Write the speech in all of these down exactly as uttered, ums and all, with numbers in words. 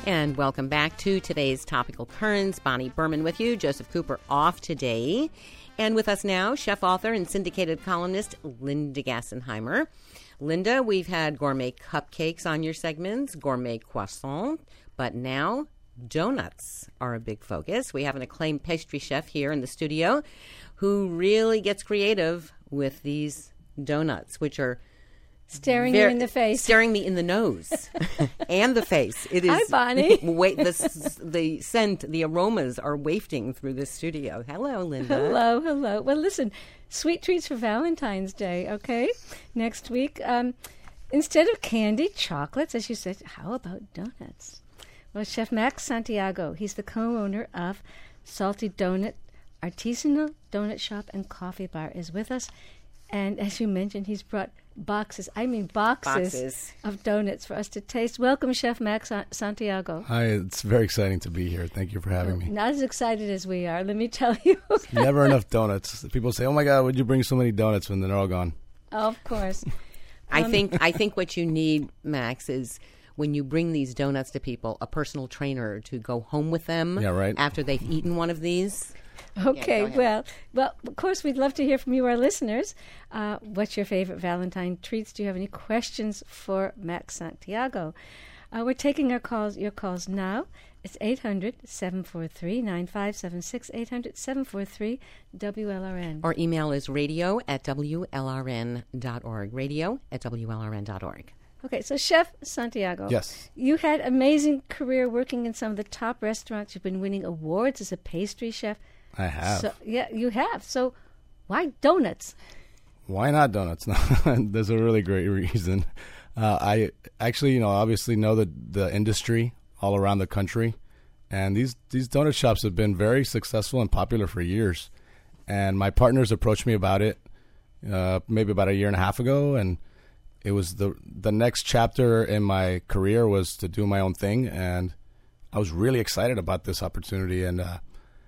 And welcome back to today's Topical Currents. Bonnie Berman with you. Joseph Cooper off today. And with us now, chef, author, and syndicated columnist Linda Gassenheimer. Linda, we've had gourmet cupcakes on your segments, gourmet croissant, but now donuts are a big focus. We have an acclaimed pastry chef here in the studio who really gets creative with these donuts, which are Staring Very, you in the face. Staring me in the nose and the face. It is. Hi, Bonnie. Wait, the, the scent, the aromas are wafting through the studio. Hello, Linda. Hello, hello. Well, listen, sweet treats for Valentine's Day, okay? Next week, um, instead of candy, chocolates, as you said, how about donuts? Well, Chef Max Santiago, he's the co-owner of Salty Donut, Artisanal Donut Shop and Coffee Bar, is with us. And as you mentioned, he's brought boxes, I mean boxes, boxes. of donuts for us to taste. Welcome, Chef Max Santiago. Hi, it's very exciting to be here. Thank you for having me. Not as excited as we are, let me tell you. Never enough donuts. People say, oh my God, would you bring so many donuts when they're all gone? Of course. I um, think I think what you need, Max, is when you bring these donuts to people, a personal trainer to go home with them yeah, right. after they've eaten one of these. Okay, yeah, well, well, of course, we'd love to hear from you, our listeners. Uh, what's your favorite Valentine treats? Do you have any questions for Max Santiago? Uh, we're taking our calls, your calls now. It's eight hundred, seven four three, nine five seven six, eight hundred, seven four three, W L R N. Our email is radio at W L R N dot org, radio at W L R N dot org. Okay, so Chef Santiago, yes, you had amazing career working in some of the top restaurants. You've been winning awards as a pastry chef. I have. So, yeah, you have. So why donuts? Why not donuts? No, there's a really great reason. Uh, I actually, you know, obviously know the, the industry all around the country. And these, these donut shops have been very successful and popular for years. And my partners approached me about it uh, maybe about a year and a half ago. And it was the the next chapter in my career was to do my own thing. And I was really excited about this opportunity. And uh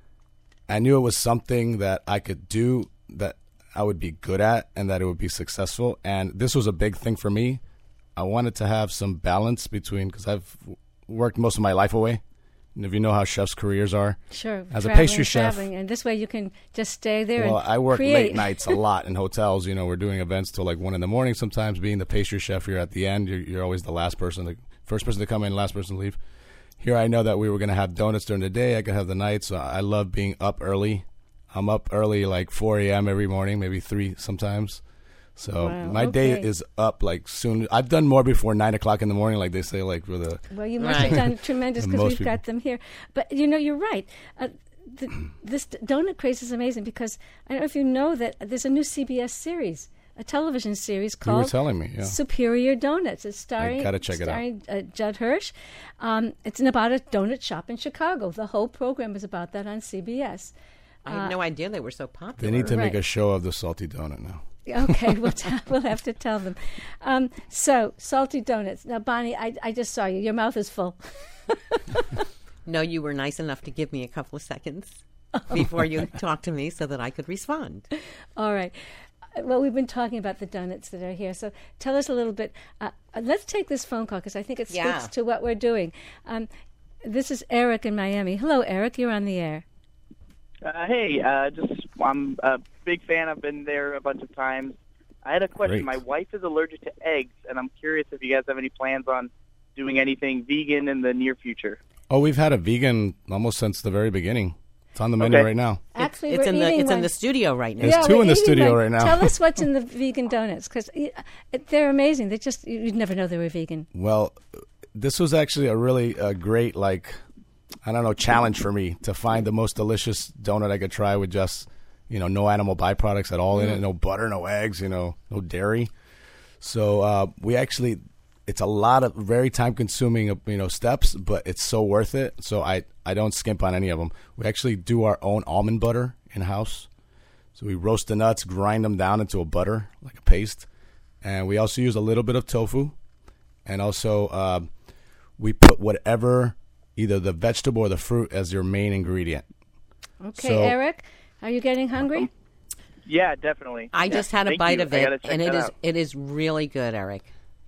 I knew it was something that I could do, that I would be good at, and that it would be successful. And this was a big thing for me. I wanted to have some balance between, because I've worked most of my life away. And if you know how chefs' careers are. Sure. As traveling, a pastry chef. Traveling. And this way you can just stay there well, and I work create. late nights a lot in hotels. You know, we're doing events till like one in the morning sometimes. Being the pastry chef, you're at the end. You're, you're always the last person, the first person to come in, last person to leave. Here I know that we were going to have donuts during the day. I could have the night, so I love being up early. I'm up early like four a.m. every morning, maybe three sometimes. So wow, my okay. day is up like soon. I've done more before nine o'clock in the morning, like they say, like with a. Well, you must right. have done tremendous because we've people. got them here. But, you know, you're right. Uh, the, this donut craze is amazing because I don't know if you know that there's a new C B S series. A television series called You were telling me, yeah. Superior Donuts. It's starring, I gotta check starring it out. Uh, Judd Hirsch. Um, it's about a donut shop in Chicago. The whole program is about that on C B S. I had Uh, no idea they were so popular. They need to Right. make a show of the salty donut now. Okay, we'll, t- we'll have to tell them. Um, so, salty donuts. Now, Bonnie, I, I just saw you. Your mouth is full. No, you were nice enough to give me a couple of seconds before you talked to me so that I could respond. All right. Well, we've been talking about the donuts that are here. So tell us a little bit. Uh, let's take this phone call because I think it speaks Yeah. to what we're doing. Um, this is Eric in Miami. Hello, Eric. You're on the air. Uh, hey, uh, just I'm a big fan. I've been there a bunch of times. I had a question. Great. My wife is allergic to eggs, and I'm curious if you guys have any plans on doing anything vegan in the near future. Oh, we've had a vegan almost since the very beginning. It's on the menu Okay. right now. Actually, it's we're in the eating it's one. in the studio right now. There's Yeah, two we're in the eating studio one. right now. Tell us what's in the vegan donuts because they're amazing. They just you'd never know they were vegan. Well, this was actually a really uh, great, like, I don't know, challenge for me to find the most delicious donut I could try with just, you know, no animal byproducts at all in it, no butter, no eggs, you know, no dairy. So uh, we actually, it's a lot of very time-consuming, you know, steps, but it's so worth it. So I, I don't skimp on any of them. We actually do our own almond butter in-house. So we roast the nuts, grind them down into a butter, like a paste. And we also use a little bit of tofu. And also uh, we put whatever, either the vegetable or the fruit as your main ingredient. Okay, So- Eric, are you getting hungry? Yeah, definitely. I just had a Thank bite you. of I it, gotta check and it that is out. it is really good, Eric.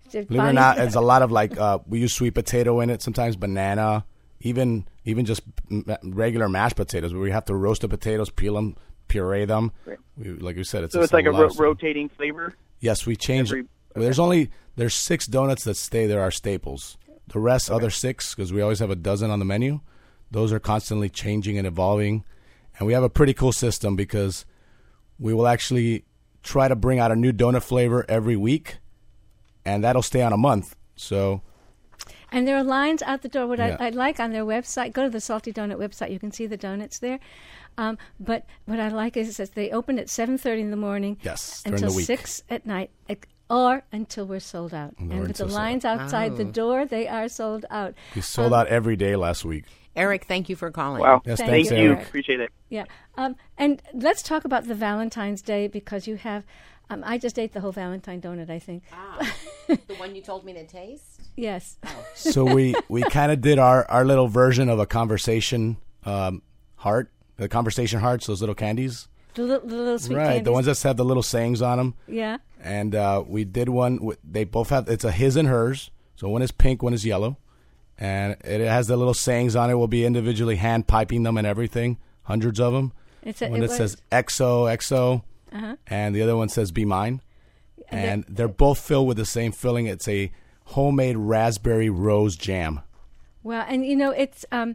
Believe it or not, it's a lot of like uh, we use sweet potato in it. Sometimes banana, even even just m- regular mashed potatoes. Where we have to roast the potatoes, peel them, puree them. Right. We, like you said, it's so it's a like a lot ro- of stuff. rotating flavor. Yes, we change. Every- well, there's only there's six donuts that stay. There are staples. The rest, okay. other six, because we always have a dozen on the menu. Those are constantly changing and evolving, and we have a pretty cool system because we will actually try to bring out a new donut flavor every week, and that'll stay on a month. So, and there are lines out the door. What yeah. I, I like on their website, go to the Salty Donut website. You can see the donuts there. Um, but what I like is that they open at seven thirty in the morning. Yes, until during the week. six at night, or until we're sold out. And and with the lines out. outside oh. the door, they are sold out. We sold um, out every day last week. Eric, thank you for calling. Wow. Yes, Thank thanks, Thank you, you. Eric. Appreciate it. Yeah. Um, and let's talk about the Valentine's Day because you have, um, I just ate the whole Valentine donut, I think. Ah, the one you told me to taste? Yes. Oh. So we, we kind of did our, our little version of a conversation um, heart, the conversation hearts, those little candies. The, li- the little sweet right, candies. the ones that have the little sayings on them. Yeah. And uh, we did one. With, they both have. It's a his and hers. So one is pink, one is yellow, and it has the little sayings on it. We'll be individually hand piping them and everything. Hundreds of them. It's a, one it that says X O X O, uh-huh. and the other one says Be Mine. And And they're- they're both filled with the same filling. It's a homemade raspberry rose jam. Well, and you know, it's, um,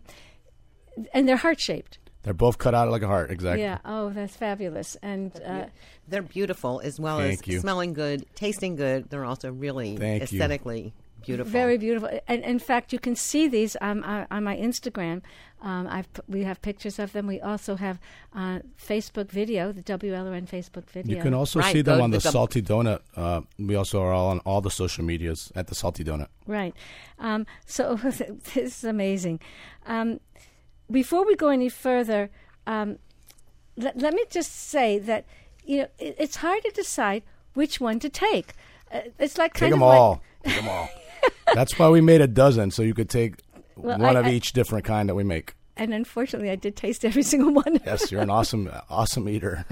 and they're heart-shaped. They're both cut out like a heart, exactly. Yeah. Oh, that's fabulous. And uh, They're beautiful as well Thank as you. smelling good, tasting good. They're also really Thank you. aesthetically beautiful. very beautiful. And in fact, you can see these um, uh, on my Instagram. Um, I've p- we have pictures of them. We also have uh, Facebook video, the W L R N Facebook video. You can also Right, see them go on to the the- Salty Donut. Uh, we also are all on all the social medias at the Salty Donut. Right. Um, so this is amazing. Um, before we go any further, um, let, let me just say that you know it, it's hard to decide which one to take. Uh, it's like Take kind them of like- all. Take them all. That's why we made a dozen, so you could take Well, one I- of I- each different kind that we make. And unfortunately, I did taste every single one. Yes, you're an awesome, awesome eater.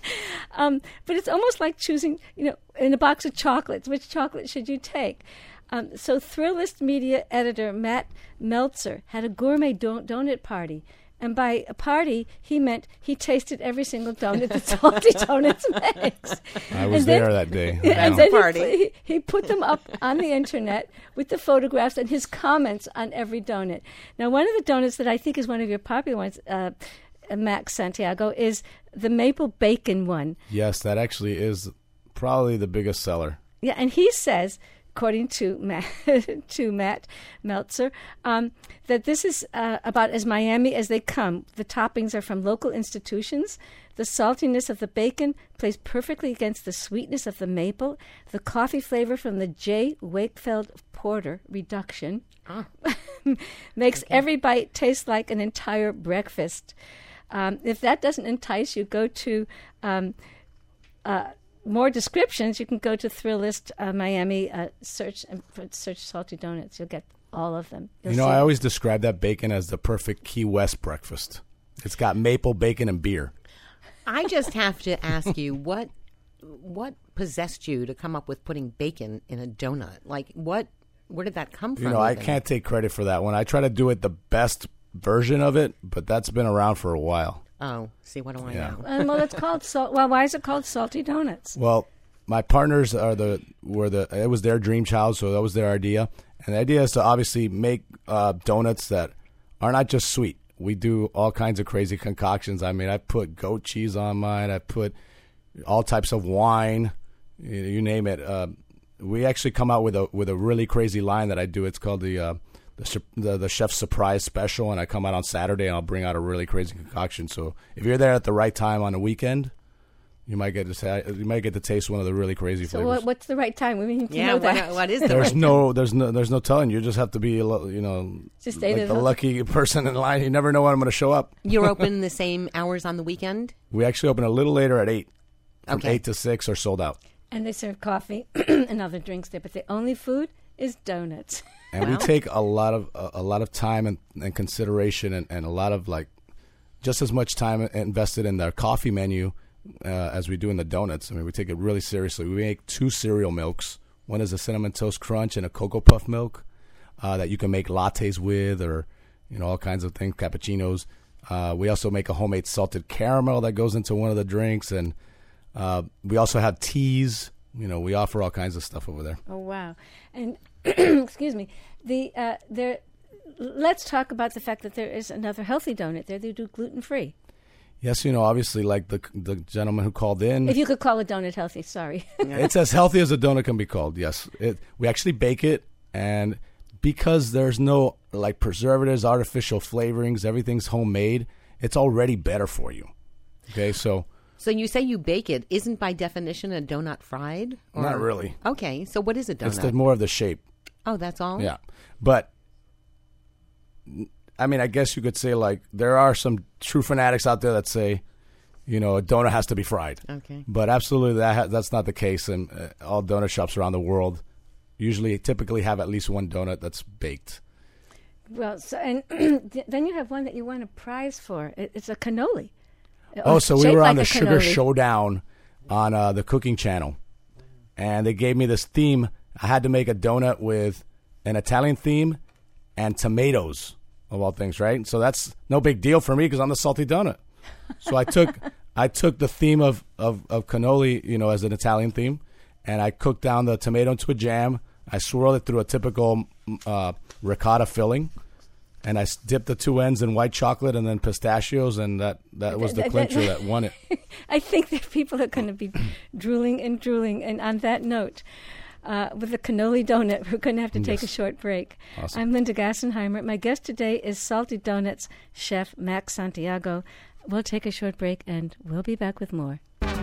Um, but it's almost like choosing, you know, in a box of chocolates, which chocolate should you take? Um, so Thrillist media editor Matt Meltzer had a gourmet don- donut party. And by a party, he meant he tasted every single donut that Salty Donuts makes. I was And then- there that day. and Wow. then he Party. put- He, he put them up on the internet with the photographs and his comments on every donut. Now, one of the donuts that I think is one of your popular ones, uh, Max Santiago, is the maple bacon one. Yes, that actually is probably the biggest seller. Yeah, and he says, according to Matt, to Matt Meltzer, um, that this is uh, about as Miami as they come. The toppings are from local institutions. The saltiness of the bacon plays perfectly against the sweetness of the maple. The coffee flavor from the J. Wakefield Porter reduction makes every bite taste like an entire breakfast. Um, if that doesn't entice you, go to um, uh, more descriptions. You can go to Thrillist uh, Miami, uh, search and put- search Salty Donuts. You'll get all of them. You'll You know, see I always describe that bacon as the perfect Key West breakfast. It's got maple bacon and beer. I just have to ask you what what possessed you to come up with putting bacon in a donut? Like what? Where did that come from? You know, I even? can't take credit for that one. I try to do it the best version of it, but that's been around for a while. Oh, see, what do I Yeah. know? Um, well, it's called salt. Well, why is it called Salty Donuts? Well, my partners are the were the it was their dream child, so that was their idea. And the idea is to obviously make uh, donuts that are not just sweet. We do all kinds of crazy concoctions. I mean, I put goat cheese on mine. I put all types of wine. You, you name it. Uh, we actually come out with a with a really crazy line that I do. It's called the uh, the, su- the the Chef's Surprise Special, and I come out on Saturday and I'll bring out a really crazy concoction. So if you're there at the right time on a weekend, you might get to say, you might get to taste one of the really crazy So, flavors. what, what's the right time? We need to Yeah, know what, that. what is the There's right no, there's no, there's no telling. You just have to be, a lo- you know, Just stay like there. the lucky person in line. You never know when I'm going to show up. You're open the same hours on the weekend? We actually open a little later at eight, from Okay. eight to six, or sold out. And they serve coffee and other drinks there, but the only food is donuts. And we Wow. take a lot of a, a lot of time and, and consideration, and, and a lot of like just as much time invested in their coffee menu uh, as we do in the donuts. I mean, we take it really seriously. We make two cereal milks, One is a Cinnamon Toast Crunch and a Cocoa Puff milk uh, that you can make lattes with, or you know all kinds of things, cappuccinos. Uh, we also make a homemade salted caramel that goes into one of the drinks, and uh, we also have teas. You know, we offer all kinds of stuff over there. Oh wow! And excuse me, the uh, there. Let's talk about the fact that there is another healthy donut there. They do gluten free. Yes, you know, obviously, like the the gentleman who called in. If you could call a donut healthy, sorry. It's as healthy as a donut can be called. Yes, it, we actually bake it, and because there's no like preservatives, artificial flavorings, everything's homemade. It's already better for you. Okay, so. So you say you bake it. Isn't by definition a donut fried? Or? Not really. Okay, so what is a donut? It's the, more of the shape. Oh, that's all? Yeah. But, I mean, I guess you could say, like, there are some true fanatics out there that say, you know, a donut has to be fried. Okay. But absolutely, that ha- that's not the case. And uh, all donut shops around the world usually typically have at least one donut that's baked. Well, so and then you have one that you won a prize for. It, it's a cannoli. Oh, so we were like on the Sugar cannoli. Showdown on uh, the Cooking Channel, and they gave me this theme. I had to make a donut with an Italian theme and tomatoes, of all things, right? So that's no big deal for me because I'm the salty donut. So I took I took the theme of, of, of cannoli, you know, as an Italian theme, and I cooked down the tomato into a jam. I swirled it through a typical uh, ricotta filling. And I dipped the two ends in white chocolate and then pistachios, and that, that was the clincher that won it. I think that people are going to be drooling and drooling. And on that note, uh, with the cannoli donut, we're going to have to take Yes. a short break. Awesome. I'm Linda Gassenheimer. My guest today is Salty Donuts chef Max Santiago. We'll take a short break, and we'll be back with more.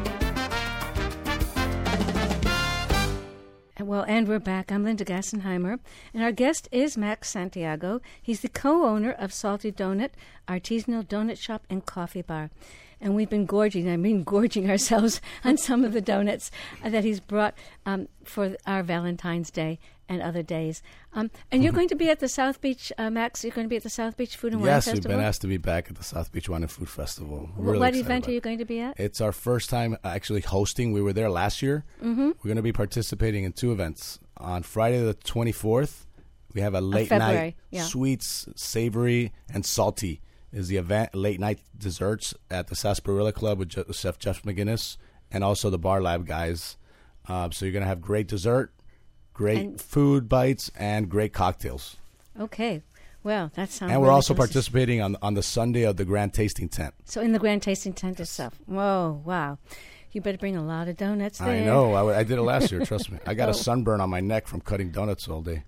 Well, and we're back. I'm Linda Gassenheimer, and our guest is Max Santiago. He's the co-owner of Salty Donut, artisanal donut shop and coffee bar. And we've been gorging, I mean gorging ourselves on some of the donuts uh, that he's brought um, for our Valentine's Day and other days. Um, and you're going to be at the South Beach, uh, Max, you're going to be at the South Beach Food and Wine Yes, Festival? we've been asked to be back at the South Beach Wine and Food Festival. Wh- Really what excited event about are you it. going to be at? It's our first time actually hosting. We were there last year. Mm-hmm. We're going to be participating in two events. On Friday the twenty-fourth, we have a late February, night yeah. sweets, savory, and salty is the event. Late night desserts at the Sarsaparilla Club with Je- Chef Jeff McGinnis and also the Bar Lab guys. Uh, so you're going to have great dessert, great And- food bites, and great cocktails. Okay. Well, that sounds And we're really also delicious. participating on on the Sunday of the Grand Tasting Tent. So in the Grand Tasting Tent itself. Whoa, wow. You better bring a lot of donuts there. I know. I, w- I did it last year. Trust me. I got Oh. a sunburn on my neck from cutting donuts all day.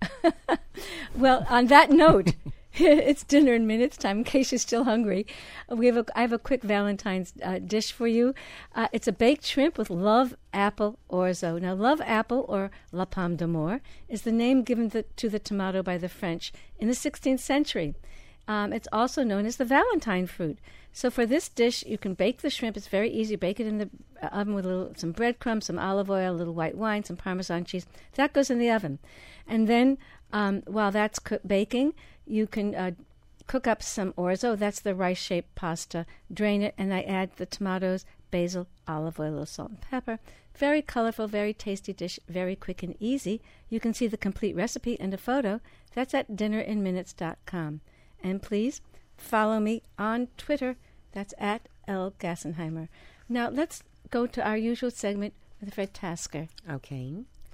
Well, on that note, it's dinner in minutes time. In case you're still hungry, we have a, I have a quick Valentine's uh, dish for you. Uh, it's a baked shrimp with love apple orzo. Now, love apple, or la pomme d'amour, is the name given the, to the tomato by the French in the sixteenth century. Um, it's also known as the Valentine fruit. So for this dish, you can bake the shrimp. It's very easy. Bake it in the uh, oven with a little, some breadcrumbs, some olive oil, a little white wine, some Parmesan cheese. That goes in the oven. And then um, while that's co- baking, you can uh, cook up some orzo. That's the rice-shaped pasta. Drain it, and I add the tomatoes, basil, olive oil, a little salt and pepper. Very colorful, very tasty dish, very quick and easy. You can see the complete recipe and a photo. That's at dinner in minutes dot com. And please follow me on Twitter. That's at L. Gassenheimer. Now, let's go to our usual segment with Fred Tasker. Okay.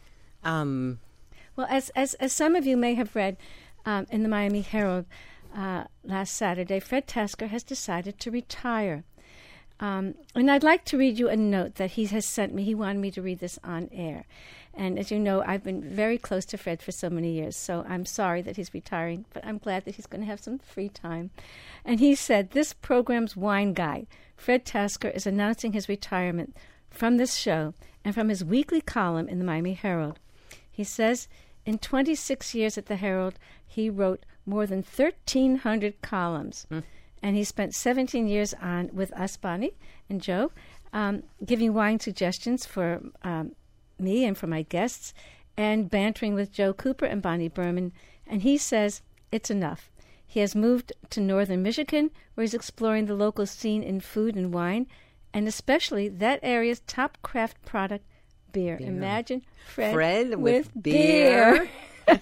Um, Well, as as, as some of you may have read um, in the Miami Herald uh, last Saturday, Fred Tasker has decided to retire. Um, and I'd like to read you a note that he has sent me. He wanted me to read this on air. And as you know, I've been very close to Fred for so many years, so I'm sorry that he's retiring, but I'm glad that he's going to have some free time. And he said, this program's wine guy, Fred Tasker, is announcing his retirement from this show and from his weekly column in the Miami Herald. He says, in twenty-six years at the Herald, he wrote more than thirteen hundred columns. Mm. And he spent seventeen years on with us, Bonnie and Joe, um, giving wine suggestions for um, me and for my guests, and bantering with Joe Cooper and Bonnie Berman. And he says it's enough. He has moved to northern Michigan, where he's exploring the local scene in food and wine, and especially that area's top craft product, beer. Beer. Imagine Fred, Fred with, with beer. beer.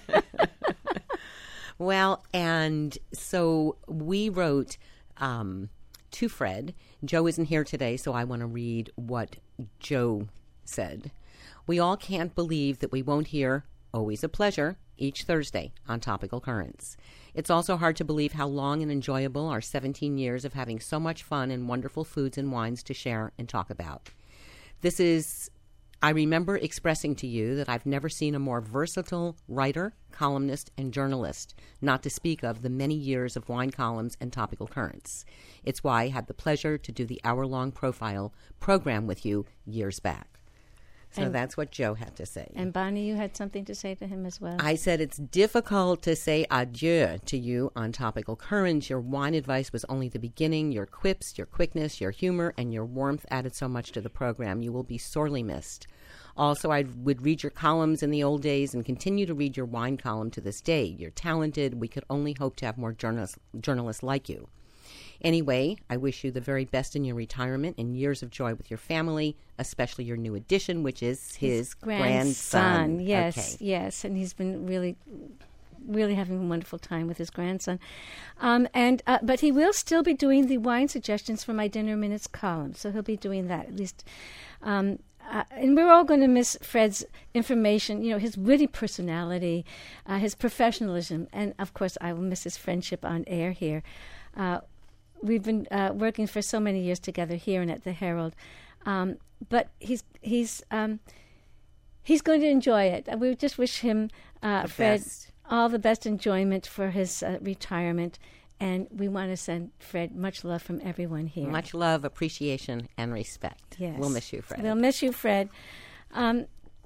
Well, and so we wrote um, to Fred. Joe isn't here today, so I want to read what Joe said. We all can't believe that we won't hear Always a Pleasure each Thursday on Topical Currents. It's also hard to believe how long and enjoyable our seventeen years of having so much fun and wonderful foods and wines to share and talk about. This is, I remember expressing to you that I've never seen a more versatile writer, columnist, and journalist, not to speak of the many years of wine columns and Topical Currents. It's why I had the pleasure to do the hour-long profile program with you years back. So And- that's what Joe had to say. And Bonnie, you had something to say to him as well. I said it's difficult to say adieu to you on Topical Currents. Your wine advice was only the beginning. Your quips, your quickness, your humor, and your warmth added so much to the program. You will be sorely missed. Also, I would read your columns in the old days and continue to read your wine column to this day. You're talented. We could only hope to have more journalists, journalists like you. Anyway, I wish you the very best in your retirement and years of joy with your family, especially your new addition, which is his, grandson. Yes, Okay. yes. And he's been really, really having a wonderful time with his grandson. Um, and uh, But he will still be doing the wine suggestions for my Dinner Minutes column. So he'll be doing that at least. Um, uh, and we're all going to miss Fred's information, you know, his witty personality, uh, his professionalism. And, of course, I will miss his friendship on air here. Uh, We've been uh, working for so many years together here and at the Herald, um, but he's he's um, he's going to enjoy it. We just wish him, uh, The Fred, best. all the best enjoyment for his uh, retirement, and we want to send Fred much love from everyone here. Much love, appreciation, and respect. Yes. We'll miss you, Fred. We'll miss you, Fred. Um,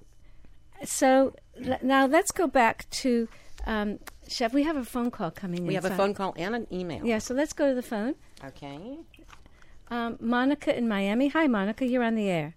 so l- now let's go back to um, Chef. We have a phone call coming in. we have a so- phone call and an email. Yeah, so let's go to the phone. Okay. Um, Monica in Miami. Hi, Monica. You're on the air.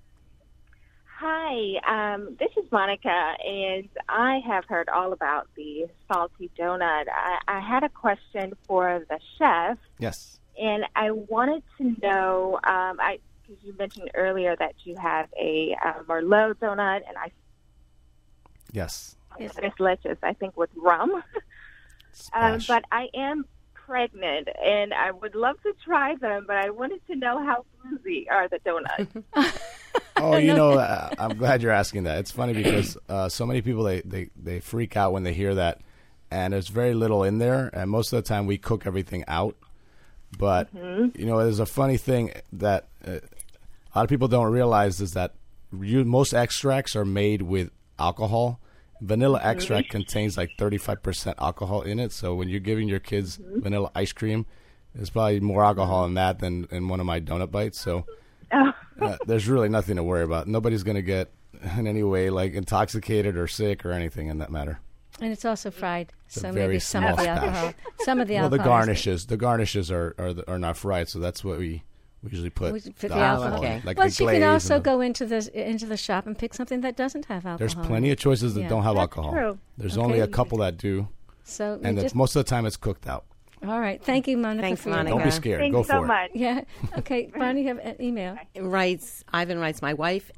Hi, um, this is Monica, and I have heard all about the salty donut. I, I had a question for the chef, Yes. and I wanted to know, um, I because you mentioned earlier that you have a uh, Merlot donut, and I Yes. Yes. it's delicious, I think, with rum. um, Splash. but I am pregnant, and I would love to try them, but I wanted to know how boozy are the donuts. Oh, you know, uh, I'm glad you're asking that. It's funny because uh, so many people, they, they, they freak out when they hear that, and there's very little in there, and most of the time we cook everything out. But, you know, there's a funny thing that uh, a lot of people don't realize is that you, most extracts are made with alcohol. Vanilla extract contains like thirty-five percent alcohol in it, so when you're giving your kids vanilla ice cream, there's probably more alcohol in that than in one of my donut bites, so... Oh. Uh, there's really nothing to worry about. Nobody's going to get in any way like intoxicated or sick or anything in that matter. And it's also fried, It's a so very maybe some small of the splash. alcohol, some of the Well, the alcohol. is- garnishes, the garnishes are are, the, are not fried, so that's what we, we usually put. We put the the alcohol alcohol. in, Okay. like well, the she glaze can and also the- go into the into the shop and pick something that doesn't have alcohol. There's plenty of choices that Yeah. don't have That's alcohol. true. There's Okay. only a couple that do, So we and it's, just, most of the time it's cooked out. all right. Thank you, Monica. Thanks, for your- Monica. Don't be scared. Thanks Go so for it. much. Yeah. Okay, Bonnie, you have an email. Writes, Ivan writes, my wife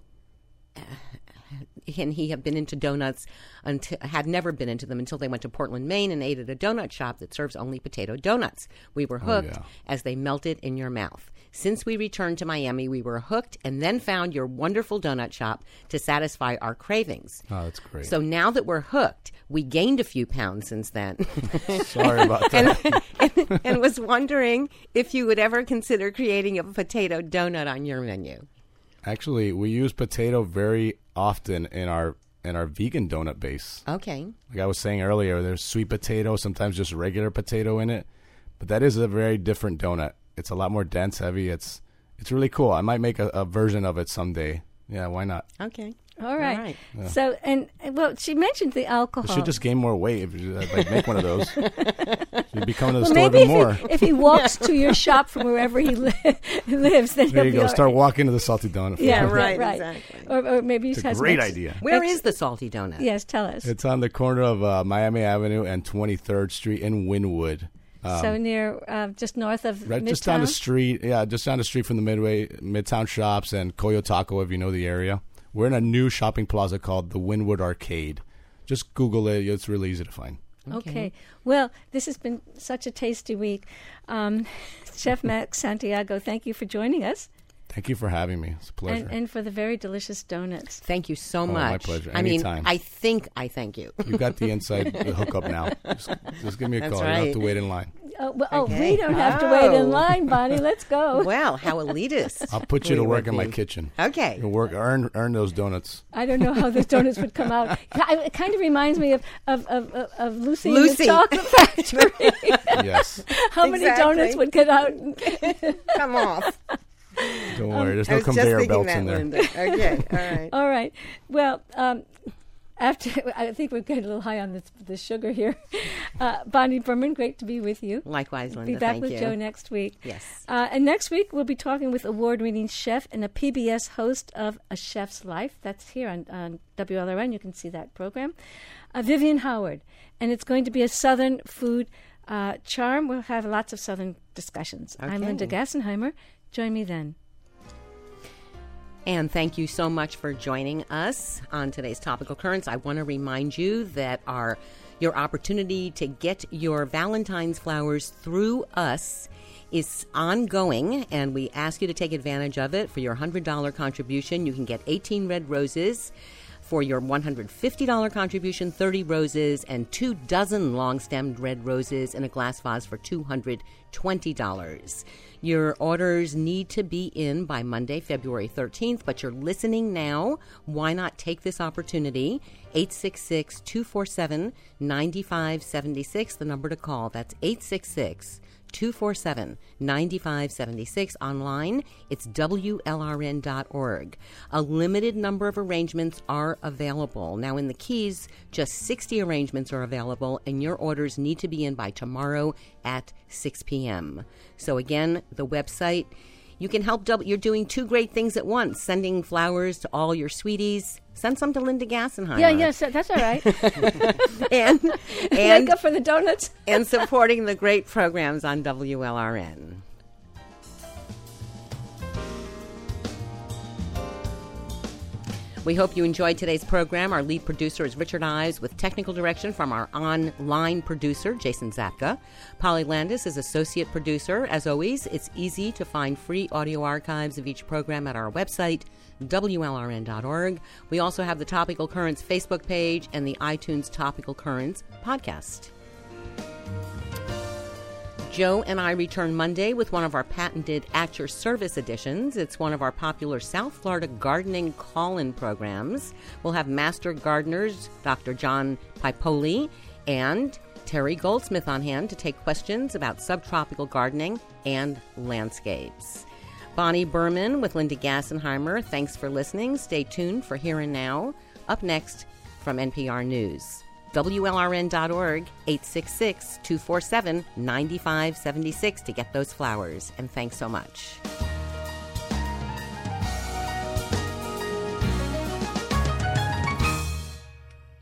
and he have been into donuts until had never been into them until they went to Portland, Maine, and ate at a donut shop that serves only potato donuts. We were hooked yeah. as they melted in your mouth. Since we returned to Miami, we were hooked and then found your wonderful donut shop to satisfy our cravings. Oh, that's great. So now that we're hooked, we gained a few pounds since then. Sorry about that. and, and was wondering if you would ever consider creating a potato donut on your menu. Actually, we use potato very often in our in our vegan donut base. Okay. Like I was saying earlier, there's sweet potato, sometimes just regular potato in it. But that is a very different donut. It's a lot more dense, heavy. It's it's really cool. I might make a, a version of it someday. Yeah, why not? Okay. All right. All right. So, and well, she mentioned the alcohol. You should just gain more weight if you like, make one of those. You'd be coming to the well, store maybe even if more. he, if he walks to your shop from wherever he li- lives, then There he'll you be go. all Start right. walking to the salty donut. Yeah, Factory. right, Right, right. exactly. Or, or maybe he It's a has great next- idea. Where Ex- is the salty donut? Yes, tell us. It's on the corner of uh, Miami Avenue and twenty-third Street in Wynwood. so near, uh, just north of Right, Midtown? just down the street. Yeah, just down the street from the Midway Midtown Shops and Koyo Taco, if you know the area. We're in a new shopping plaza called the Wynwood Arcade. Just Google it. It's really easy to find. Okay. Okay. Well, this has been such a tasty week. Um, Chef Max Santiago, thank you for joining us. Thank you for having me. It's a pleasure. And, and for the very delicious donuts. Thank you so Oh, much. my pleasure. I mean, Anytime. I think I thank you. You got the inside hookup now. Just, just give me a That's call. You don't have right. to wait in line. Oh, well, oh Okay. we don't have to wait in Oh. line, Bonnie. Let's go. Wow, how elitist. I'll put you we to work would in my be. kitchen. Okay. You work, earn, earn those donuts. I don't know how the donuts would come out. It kind of reminds me of of, of, of, of Lucy, Lucy. and the Chocolate Factory. Yes. How many Exactly. donuts would get out? Come off. Don't worry. There's I no was just conveyor thinking belts that, in there. Linda. Okay, all right. All right. Well, um, after I think we're getting a little high on this, the sugar here. Uh, Bonnie Berman, great to be with you. Likewise, Linda. Be back thank with you. Joe next week. Yes. Uh, and next week we'll be talking with award-winning chef and a P B S host of A Chef's Life. That's here on, on W L R N. You can see that program. Uh, Vivian Howard. And it's going to be a Southern food uh, charm. We'll have lots of Southern discussions. I'm Okay. Linda Gassenheimer. Join me then. And thank you so much for joining us on today's Topical Currents. I want to remind you that our your opportunity to get your Valentine's flowers through us is ongoing, and we ask you to take advantage of it. For your one hundred dollars contribution, you can get eighteen red roses. For your one hundred fifty dollars contribution, thirty roses and two dozen long-stemmed red roses in a glass vase for two hundred twenty dollars. Your orders need to be in by Monday, February thirteenth, but you're listening now. Why not take this opportunity? eight six six, two four seven, nine five seven six, the number to call. That's eight six six, two four seven, nine five seven six. Online, it's W L R N dot org. A limited number of arrangements are available. Now, in the Keys, just sixty arrangements are available, and your orders need to be in by tomorrow at six p.m. So again, the website, you can help double. You're doing two great things at once, sending flowers to all your sweeties. Send some to Linda Gassenheimer. Yeah, yes, that's all right. and and Make up for the donuts. and supporting the great programs on W L R N. We hope you enjoyed today's program. Our lead producer is Richard Ives, with technical direction from our online producer, Jason Zapka. Polly Landis is associate producer. As always, it's easy to find free audio archives of each program at our website, W L R N dot org. We also have the Topical Currents Facebook page and the iTunes Topical Currents podcast. Joe and I return Monday with one of our patented At Your Service editions. It's one of our popular South Florida gardening call-in programs. We'll have master gardeners Doctor John Pipoli and Terry Goldsmith on hand to take questions about subtropical gardening and landscapes. Bonnie Berman with Linda Gassenheimer. Thanks for listening. Stay tuned for Here and Now. Up next from N P R News. W L R N dot org, eight six six, two four seven, nine five seven six to get those flowers. And thanks so much.